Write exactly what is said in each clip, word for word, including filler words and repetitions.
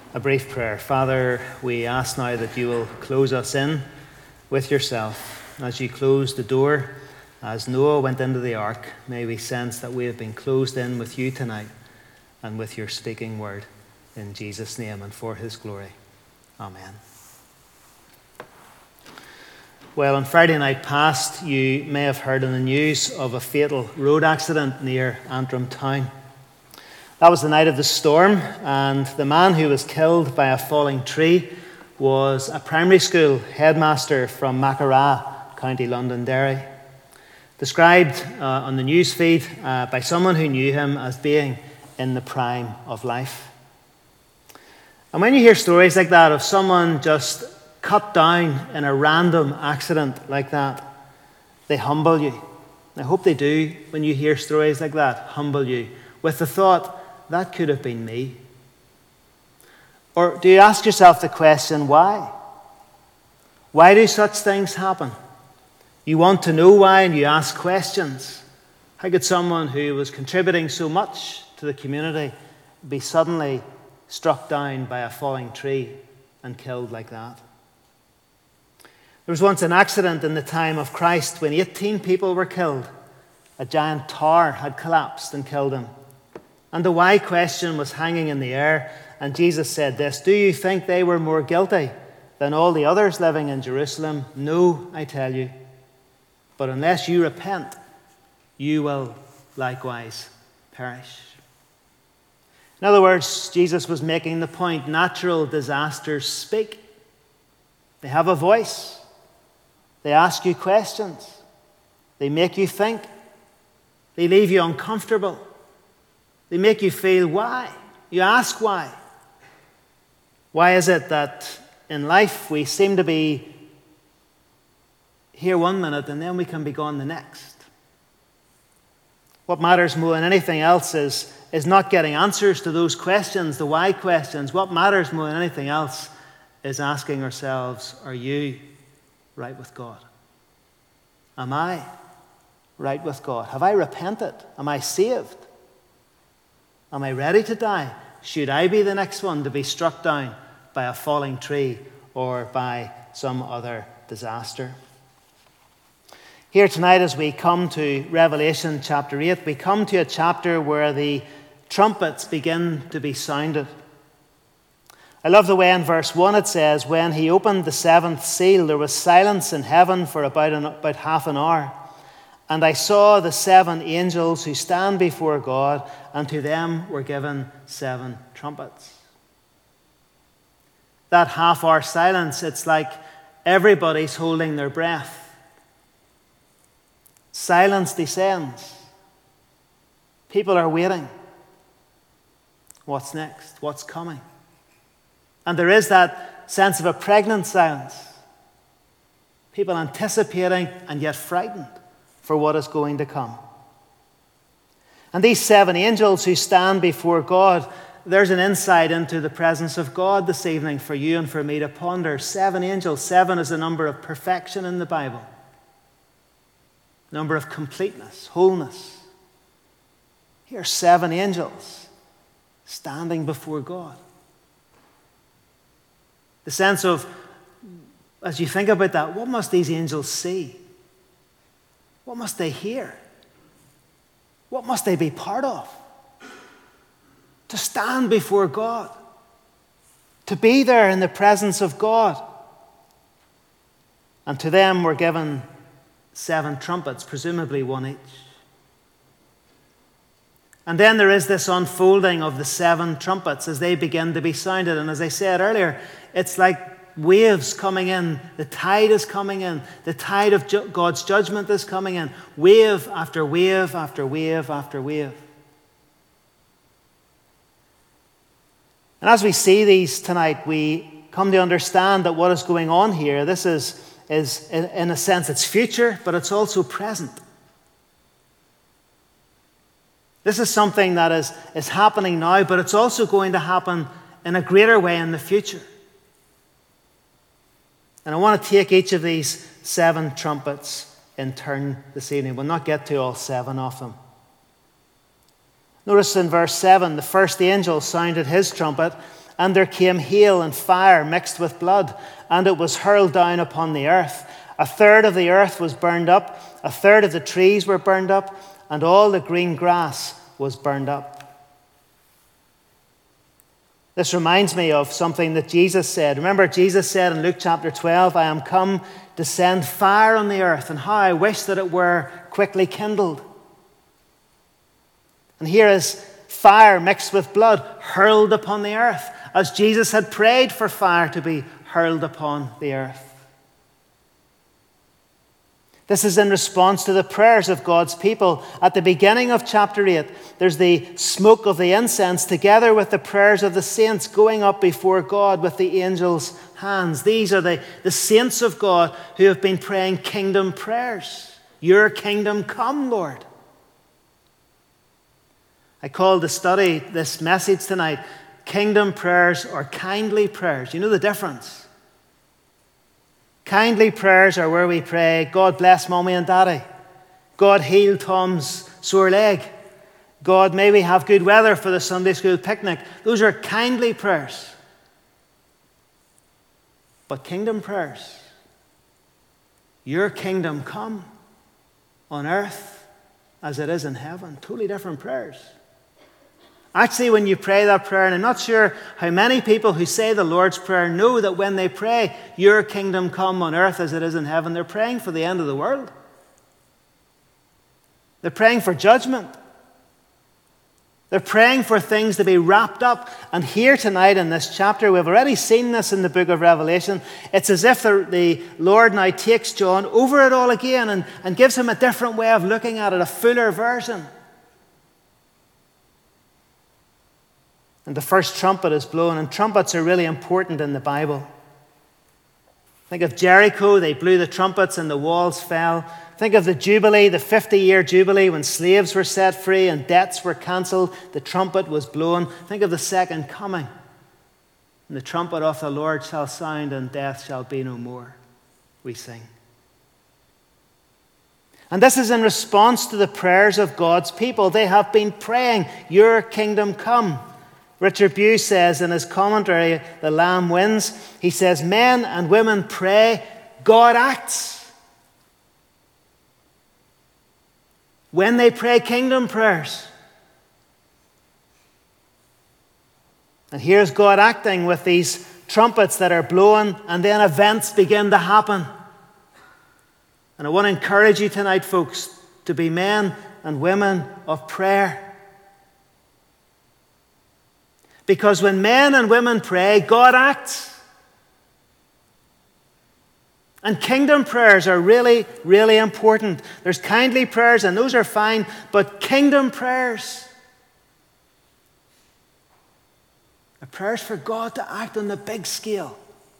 A brief prayer. Father, we ask now that you will close us in with yourself. As you close the door, as Noah went into the ark, may we sense that we have been closed in with you tonight and with your speaking word. In Jesus' name and for his glory. Amen. Well, on Friday night past, you may have heard in the news of a fatal road accident near Antrim town. That was the night of the storm, and the man who was killed by a falling tree was a primary school headmaster from Mackeraw, County Londonderry. Described uh, on the news feed uh, by someone who knew him as being in the prime of life. And when you hear stories like that of someone just cut down in a random accident like that, they humble you. I hope they do, when you hear stories like that, humble you with the thought, that could have been me. Or do you ask yourself the question, why? Why do such things happen? You want to know why and you ask questions. How could someone who was contributing so much to the community be suddenly struck down by a falling tree and killed like that? There was once an accident in the time of Christ when eighteen people were killed. A giant tower had collapsed and killed them. And the why question was hanging in the air, and Jesus said this, "Do you think they were more guilty than all the others living in Jerusalem? No, I tell you. But unless you repent, you will likewise perish." In other words, Jesus was making the point, natural disasters speak. They have a voice. They ask you questions. They make you think. They leave you uncomfortable. They make you feel why. You ask why. Why is it that in life we seem to be here one minute and then we can be gone the next? What matters more than anything else is, is not getting answers to those questions, the why questions. What matters more than anything else is asking ourselves, are you right with God? Am I right with God? Have I repented? Am I saved? Am I ready to die? Should I be the next one to be struck down by a falling tree or by some other disaster? Here tonight, as we come to Revelation chapter eight, we come to a chapter where the trumpets begin to be sounded. I love the way in verse one it says, "When he opened the seventh seal, there was silence in heaven for about, an, about half an hour. And I saw the seven angels who stand before God, and to them were given seven trumpets." That half-hour silence, it's like everybody's holding their breath. Silence descends. People are waiting. What's next? What's coming? And there is that sense of a pregnant silence. People anticipating and yet frightened for what is going to come. And these seven angels who stand before God, there's an insight into the presence of God this evening for you and for me to ponder. Seven angels. Seven is a number of perfection in the Bible. Number of completeness, wholeness. Here are seven angels standing before God. The sense of, as you think about that, what must these angels see? What must they hear? What must they be part of? To stand before God. To be there in the presence of God. And to them were given seven trumpets, presumably one each. And then there is this unfolding of the seven trumpets as they begin to be sounded. And as I said earlier, it's like waves coming in. The tide is coming in. The tide of ju- God's judgment is coming in. Wave after wave after wave after wave. And as we see these tonight, we come to understand that what is going on here, this is, is in, in a sense, it's future, but it's also present. This is something that is, is happening now, but it's also going to happen in a greater way in the future. And I want to take each of these seven trumpets in turn this evening. We'll not get to all seven of them. Notice in verse seven, the first angel sounded his trumpet, and there came hail and fire mixed with blood, and it was hurled down upon the earth. A third of the earth was burned up, a third of the trees were burned up, and all the green grass was burned up. This reminds me of something that Jesus said. Remember, Jesus said in Luke chapter twelve, I am come to send fire on the earth, and how I wish that it were quickly kindled. And here is fire mixed with blood hurled upon the earth, as Jesus had prayed for fire to be hurled upon the earth. This is in response to the prayers of God's people. At the beginning of chapter eight, there's the smoke of the incense together with the prayers of the saints going up before God with the angels' hands. These are the, the saints of God who have been praying kingdom prayers. Your kingdom come, Lord. I called the study, this message tonight, Kingdom Prayers or Kindly Prayers. You know the difference? Kindly prayers are where we pray, God bless Mommy and Daddy. God heal Tom's sore leg. God, may we have good weather for the Sunday school picnic. Those are kindly prayers. But kingdom prayers, your kingdom come on earth as it is in heaven. Totally different prayers. Actually, when you pray that prayer, and I'm not sure how many people who say the Lord's Prayer know that when they pray, your kingdom come on earth as it is in heaven, they're praying for the end of the world. They're praying for judgment. They're praying for things to be wrapped up. And here tonight in this chapter, we've already seen this in the book of Revelation. It's as if the, the Lord now takes John over it all again and, and gives him a different way of looking at it, a fuller version. And the first trumpet is blown, and trumpets are really important in the Bible. Think of Jericho, they blew the trumpets and the walls fell. Think of the Jubilee, the fifty-year Jubilee, when slaves were set free and debts were cancelled, the trumpet was blown. Think of the second coming. And the trumpet of the Lord shall sound, and death shall be no more, we sing. And this is in response to the prayers of God's people. They have been praying, your kingdom come. Richard Bew says in his commentary, The Lamb Wins, he says, men and women pray, God acts. When they pray kingdom prayers. And here's God acting with these trumpets that are blowing, and then events begin to happen. And I want to encourage you tonight, folks, to be men and women of prayer. Because when men and women pray, God acts. And kingdom prayers are really, really important. There's kindly prayers, and those are fine, but kingdom prayers are prayers for God to act on the big scale.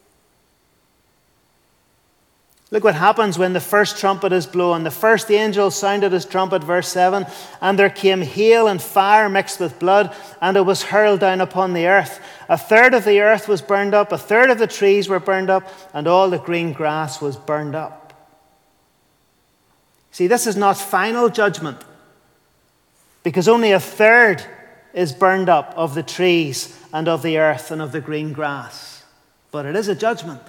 Look what happens when the first trumpet is blown. The first angel sounded his trumpet, verse seven, and there came hail and fire mixed with blood, and it was hurled down upon the earth. A third of the earth was burned up, a third of the trees were burned up, and all the green grass was burned up. See, this is not final judgment, because only a third is burned up of the trees and of the earth and of the green grass. But it is a judgment.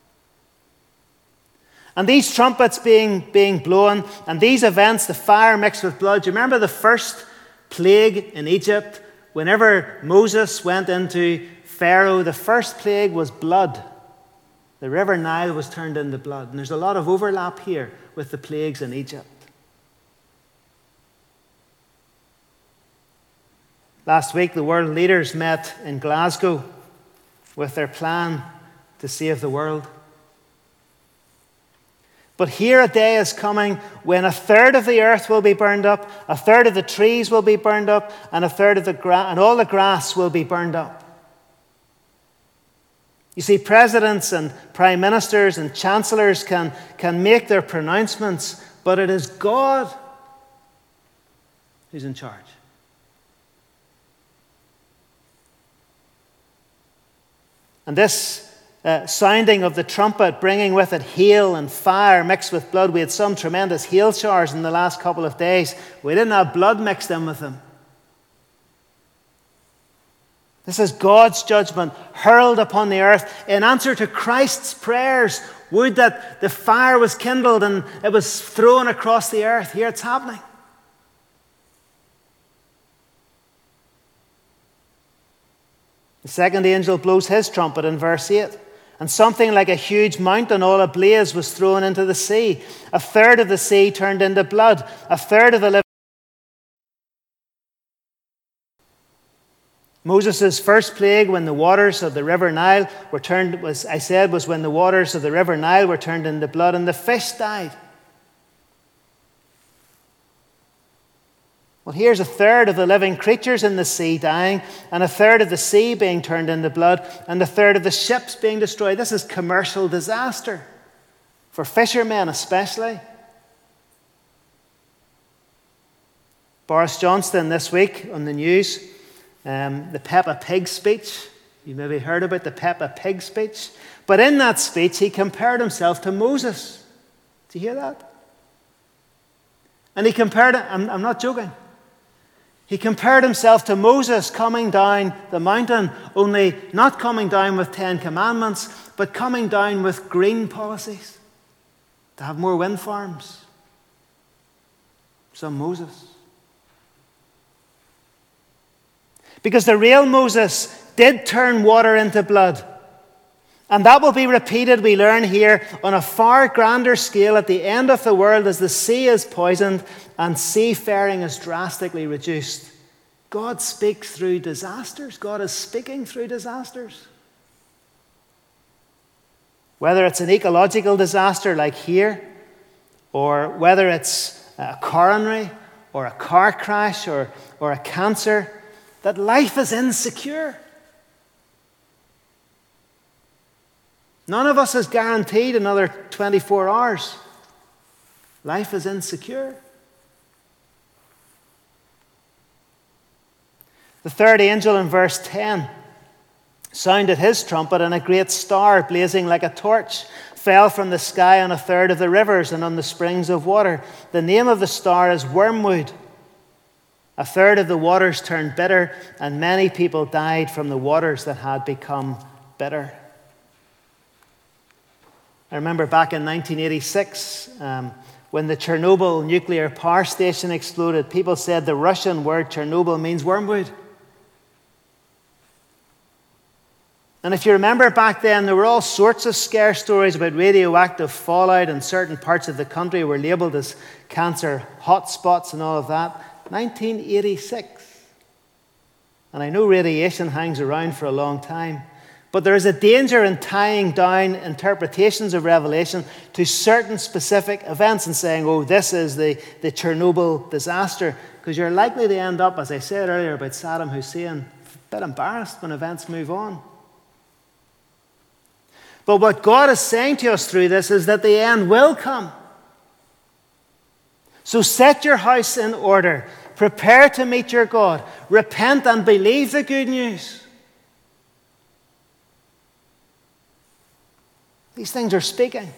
And these trumpets being, being blown, and these events, the fire mixed with blood. Do you remember the first plague in Egypt? Whenever Moses went into Pharaoh, the first plague was blood. The river Nile was turned into blood. And there's a lot of overlap here with the plagues in Egypt. Last week, the world leaders met in Glasgow with their plan to save the world. But here a day is coming when a third of the earth will be burned up, a third of the trees will be burned up, and a third of the gra- and all the grass will be burned up. You see, presidents and prime ministers and chancellors can, can make their pronouncements, but it is God who's in charge. And this Uh, sounding of the trumpet, bringing with it hail and fire mixed with blood. We had some tremendous hail showers in the last couple of days. We didn't have blood mixed in with them. This is God's judgment hurled upon the earth in answer to Christ's prayers. Would that the fire was kindled and it was thrown across the earth. Here it's happening. The second angel blows his trumpet in verse eight. And something like a huge mountain all ablaze was thrown into the sea. A third of the sea turned into blood. A third of the living. Moses' first plague when the waters of the river Nile were turned, was I said, was when the waters of the river Nile were turned into blood and the fish died. Well, here's a third of the living creatures in the sea dying, and a third of the sea being turned into blood, and a third of the ships being destroyed. This is commercial disaster, for fishermen especially. Boris Johnson this week on the news, um, the Peppa Pig speech. You maybe heard about the Peppa Pig speech. But in that speech, he compared himself to Moses. Did you hear that? And he compared it, I'm, I'm not joking. He compared himself to Moses coming down the mountain, only not coming down with Ten Commandments, but coming down with green policies to have more wind farms. Some Moses. Because the real Moses did turn water into blood. And that will be repeated, we learn here, on a far grander scale at the end of the world as the sea is poisoned and seafaring is drastically reduced. God speaks through disasters. God is speaking through disasters. Whether it's an ecological disaster like here, or whether it's a coronary, or a car crash, or, or a cancer, that life is insecure. None of us is guaranteed another twenty-four hours. Life is insecure. The third angel in verse ten sounded his trumpet, and a great star, blazing like a torch, fell from the sky on a third of the rivers and on the springs of water. The name of the star is Wormwood. A third of the waters turned bitter, and many people died from the waters that had become bitter. I remember back in nineteen eighty-six, um, when the Chernobyl nuclear power station exploded, people said the Russian word Chernobyl means wormwood. And if you remember back then, there were all sorts of scare stories about radioactive fallout, and certain parts of the country were labelled as cancer hotspots and all of that. nineteen eighty-six. And I know radiation hangs around for a long time. But there is a danger in tying down interpretations of Revelation to certain specific events and saying, oh, this is the, the Chernobyl disaster. Because you're likely to end up, as I said earlier about Saddam Hussein, a bit embarrassed when events move on. But what God is saying to us through this is that the end will come. So set your house in order. Prepare to meet your God. Repent and believe the good news. These things are speaking.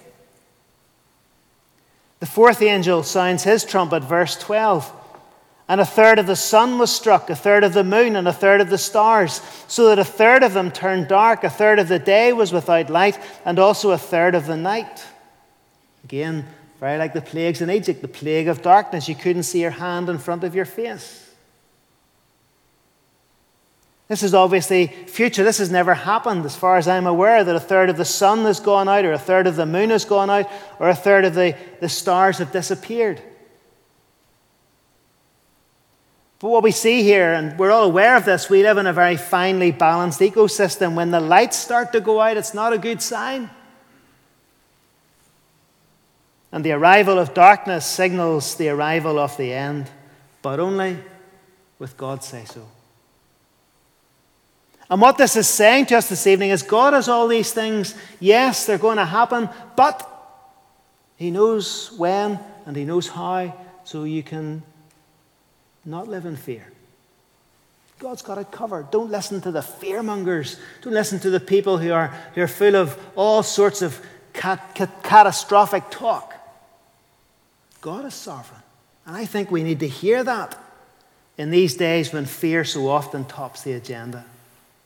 The fourth angel sounds his trumpet, verse twelve. And a third of the sun was struck, a third of the moon, and a third of the stars, so that a third of them turned dark, a third of the day was without light, and also a third of the night. Again, very like the plagues in Egypt, the plague of darkness. You couldn't see your hand in front of your face. This is obviously future. This has never happened, as far as I'm aware, that a third of the sun has gone out, or a third of the moon has gone out, or a third of the, the stars have disappeared. But what we see here, and we're all aware of this, we live in a very finely balanced ecosystem. When the lights start to go out, it's not a good sign. And the arrival of darkness signals the arrival of the end, but only with God's say-so. And what this is saying to us this evening is God has all these things. Yes, they're going to happen, but He knows when and He knows how, so you can not live in fear. God's got it covered. Don't listen to the fearmongers. Don't listen to the people who are, who are full of all sorts of cat, cat, catastrophic talk. God is sovereign. And I think we need to hear that in these days when fear so often tops the agenda.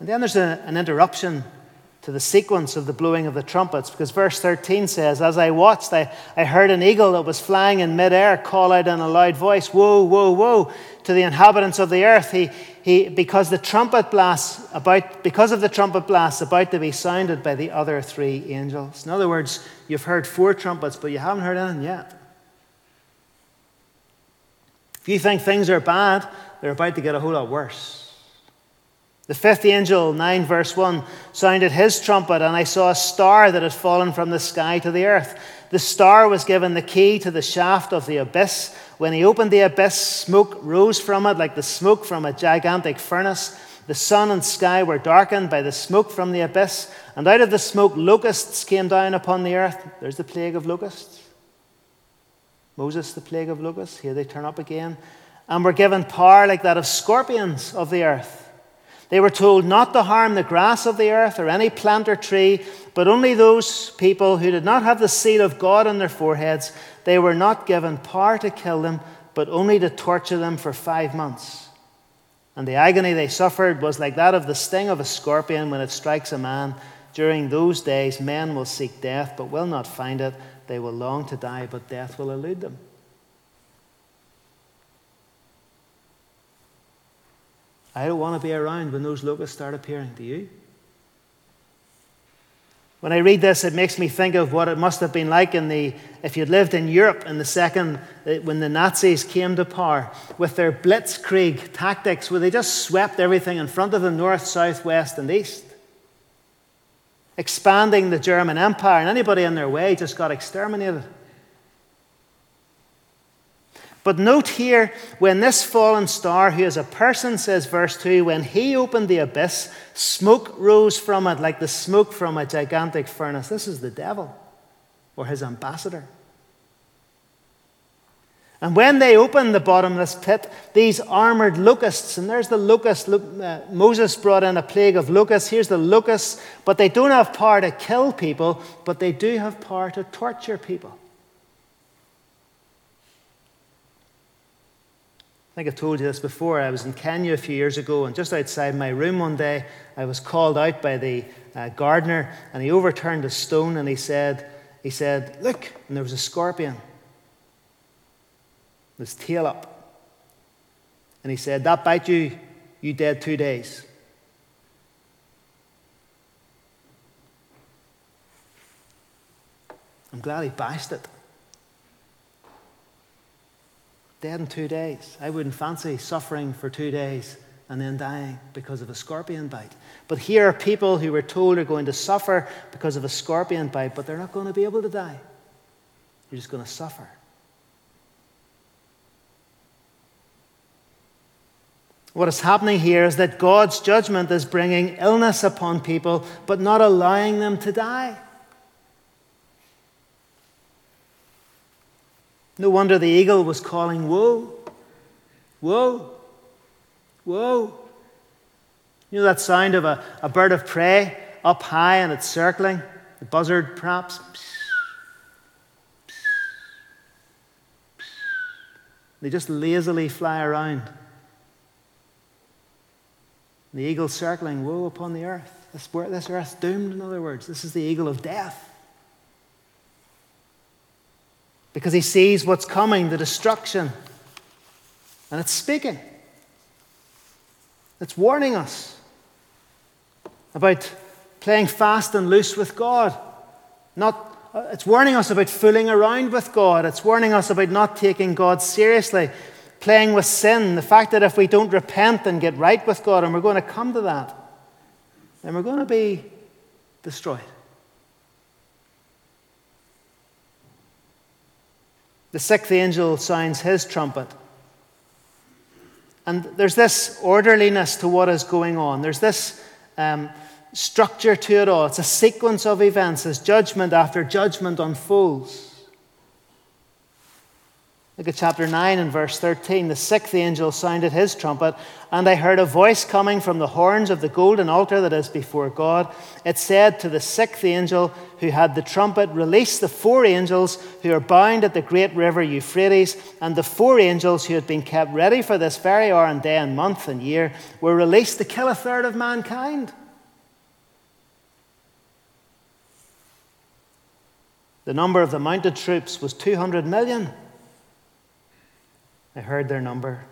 And then there's a, an interruption to the sequence of the blowing of the trumpets, because verse thirteen says, as I watched, I, I heard an eagle that was flying in midair call out in a loud voice, woe, woe, woe, to the inhabitants of the earth. He, he, because the trumpet blasts about, because of the trumpet blasts about to be sounded by the other three angels. In other words, you've heard four trumpets, but you haven't heard anything yet. If you think things are bad, they're about to get a whole lot worse. The fifth angel, nine verse one, sounded his trumpet, and I saw a star that had fallen from the sky to the earth. The star was given the key to the shaft of the abyss. When he opened the abyss, smoke rose from it like the smoke from a gigantic furnace. The sun and sky were darkened by the smoke from the abyss, and out of the smoke locusts came down upon the earth. There's the plague of locusts. Moses, the plague of locusts. Here they turn up again. And were given power like that of scorpions of the earth. They were told not to harm the grass of the earth or any plant or tree, but only those people who did not have the seal of God on their foreheads. They were not given power to kill them, but only to torture them for five months. And the agony they suffered was like that of the sting of a scorpion when it strikes a man. During those days, men will seek death, but will not find it. They will long to die, but death will elude them. I don't want to be around when those locusts start appearing. Do you? When I read this, it makes me think of what it must have been like in the, if you'd lived in Europe in the second, when the Nazis came to power, with their blitzkrieg tactics, where they just swept everything in front of them, north, south, west, and east, expanding the German Empire, and anybody in their way just got exterminated. But note here, when this fallen star, who is a person, says verse two, when he opened the abyss, smoke rose from it like the smoke from a gigantic furnace. This is the devil, or his ambassador. And when they opened the bottomless pit, these armored locusts, and there's the locust, look, uh, Moses brought in a plague of locusts, here's the locusts, but they don't have power to kill people, but they do have power to torture people. I think I've told you this before. I was in Kenya a few years ago, and just outside my room one day, I was called out by the uh, gardener, and he overturned a stone, and he said, he said, look, and there was a scorpion, with his tail up. And he said, that bite you, you dead two days. I'm glad he bashed it. Dead in two days. I wouldn't fancy suffering for two days and then dying because of a scorpion bite. But here are people who were told are going to suffer because of a scorpion bite, but they're not going to be able to die. You're just going to suffer. What is happening here is that God's judgment is bringing illness upon people, but not allowing them to die. No wonder the eagle was calling, woe, woe, woe. You know that sound of a, a bird of prey up high and it's circling? The buzzard perhaps. They just lazily fly around. The eagle circling, woe upon the earth. This, this earth's doomed, in other words. This is the eagle of death. Because he sees what's coming, the destruction. And it's speaking. It's warning us about playing fast and loose with God. Not, it's warning us about fooling around with God. It's warning us about not taking God seriously. Playing with sin. The fact that if we don't repent and get right with God, and we're going to come to that, then we're going to be destroyed. The sixth angel sounds his trumpet. And there's this orderliness to what is going on. There's this um, structure to it all. It's a sequence of events as judgment after judgment unfolds. Look at chapter nine and verse thirteen. The sixth angel sounded his trumpet, and I heard a voice coming from the horns of the golden altar that is before God. It said to the sixth angel who had the trumpet, release the four angels who are bound at the great river Euphrates. And the four angels who had been kept ready for this very hour and day and month and year were released to kill a third of mankind. The number of the mounted troops was two hundred million. I heard their number.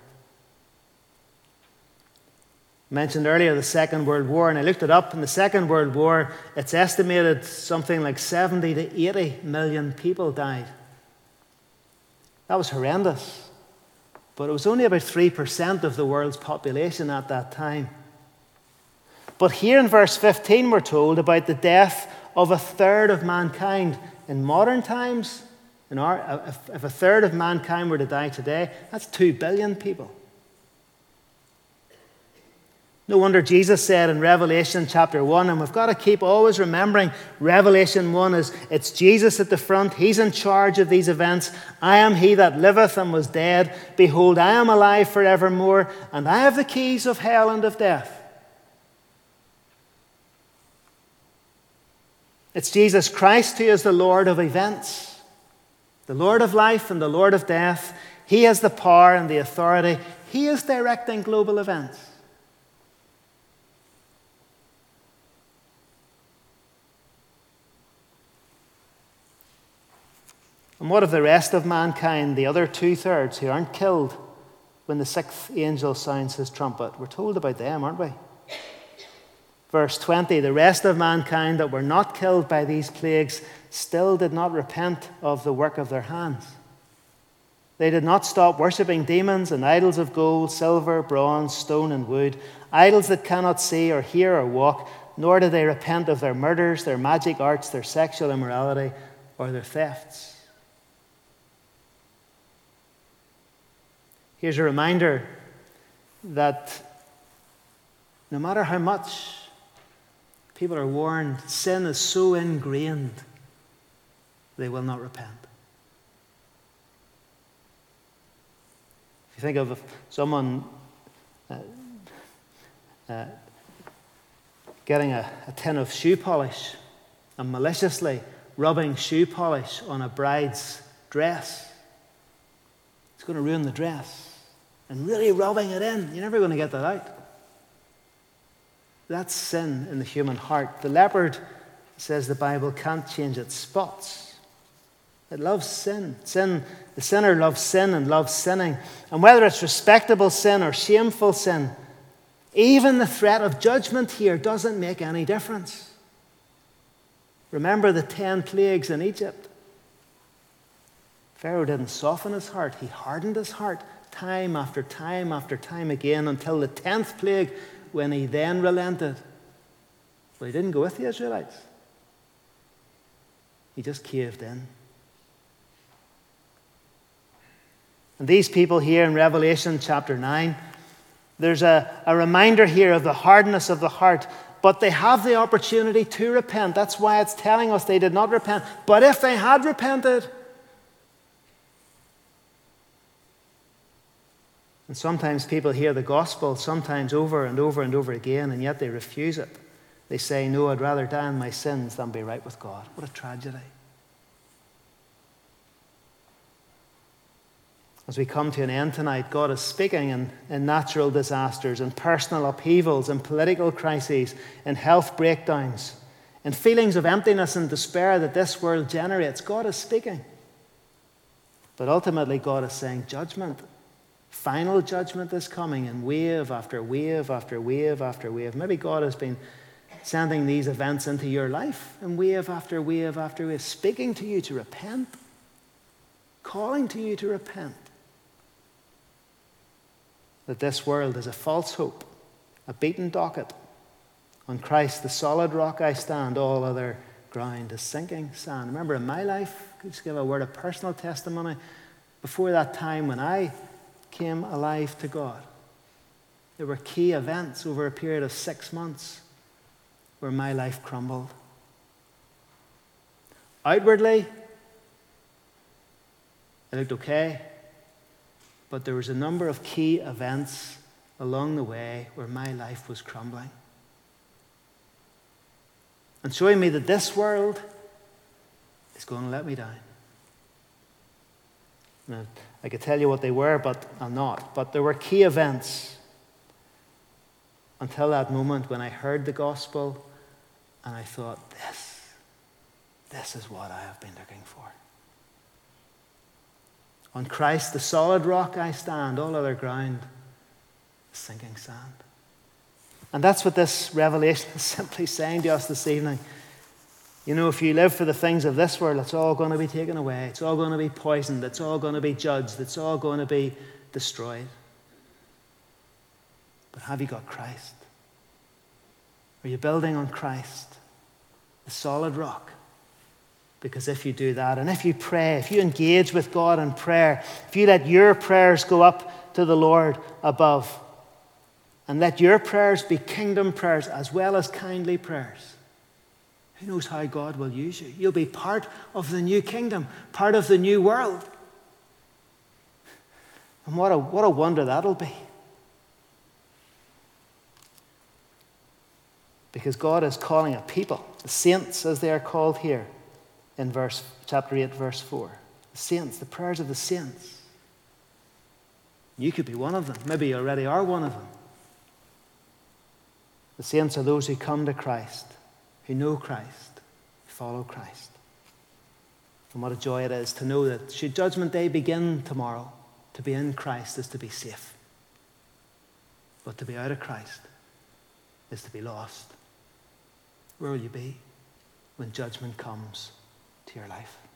I mentioned earlier the Second World War, and I looked it up. In the Second World War, it's estimated something like seventy to eighty million people died. That was horrendous. But it was only about three percent of the world's population at that time. But here in verse fifteen, we're told about the death of a third of mankind. In modern times, in our, if, if a third of mankind were to die today, that's two billion people. No wonder Jesus said in Revelation chapter one, and we've got to keep always remembering Revelation one is it's Jesus at the front. He's in charge of these events. I am he that liveth and was dead. Behold, I am alive forevermore, and I have the keys of hell and of death. It's Jesus Christ who is the Lord of events, the Lord of life and the Lord of death. He has the power and the authority. He is directing global events. And what of the rest of mankind, the other two-thirds who aren't killed when the sixth angel sounds his trumpet? We're told about them, aren't we? Verse twenty, the rest of mankind that were not killed by these plagues still did not repent of the work of their hands. They did not stop worshipping demons and idols of gold, silver, bronze, stone, and wood, idols that cannot see or hear or walk, nor did they repent of their murders, their magic arts, their sexual immorality, or their thefts. Here's a reminder that no matter how much people are warned, sin is so ingrained, they will not repent. If you think of someone uh, uh, getting a, a tin of shoe polish and maliciously rubbing shoe polish on a bride's dress, it's going to ruin the dress. And really rubbing it in, you're never going to get that out. That's sin in the human heart. The leopard, says the Bible, can't change its spots. It loves sin. Sin, the sinner loves sin and loves sinning. And whether it's respectable sin or shameful sin, even the threat of judgment here doesn't make any difference. Remember the ten plagues in Egypt. Pharaoh didn't soften his heart. He hardened his heart time after time after time again until the tenth plague, when he then relented. Well, he didn't go with the Israelites. He just caved in. And these people here in Revelation chapter nine, there's a, a reminder here of the hardness of the heart, but they have the opportunity to repent. That's why it's telling us they did not repent. But if they had repented, and sometimes people hear the gospel, sometimes over and over and over again, and yet they refuse it. They say, no, I'd rather die in my sins than be right with God. What a tragedy. As we come to an end tonight, God is speaking in, in natural disasters, in personal upheavals, in political crises, in health breakdowns, in feelings of emptiness and despair that this world generates. God is speaking. But ultimately, God is saying judgment. Final judgment is coming in wave after wave after wave after wave. Maybe God has been sending these events into your life in wave after wave after wave, speaking to you to repent, calling to you to repent. That this world is a false hope, a beaten docket. On Christ, the solid rock I stand, all other ground is sinking sand. Remember in my life, I could just give a word of personal testimony. Before that time when I came alive to God, there were key events over a period of six months where my life crumbled. Outwardly, it looked okay. But there was a number of key events along the way where my life was crumbling. And showing me that this world is going to let me down. Now, I could tell you what they were, but I'll not. But there were key events until that moment when I heard the gospel and I thought, this, this is what I have been looking for. On Christ, the solid rock, I stand. All other ground is sinking sand. And that's what this revelation is simply saying to us this evening. You know, if you live for the things of this world, it's all going to be taken away. It's all going to be poisoned. It's all going to be judged. It's all going to be destroyed. But have you got Christ? Are you building on Christ, the solid rock? Because if you do that, and if you pray, if you engage with God in prayer, if you let your prayers go up to the Lord above, and let your prayers be kingdom prayers as well as kindly prayers, who knows how God will use you? You'll be part of the new kingdom, part of the new world. And what a, what a wonder that'll be. Because God is calling a people, the saints as they are called here, in verse chapter eight, verse four. The saints, the prayers of the saints. You could be one of them. Maybe you already are one of them. The saints are those who come to Christ, who know Christ, who follow Christ. And what a joy it is to know that should Judgment Day begin tomorrow, to be in Christ is to be safe. But to be out of Christ is to be lost. Where will you be when judgment comes to your life?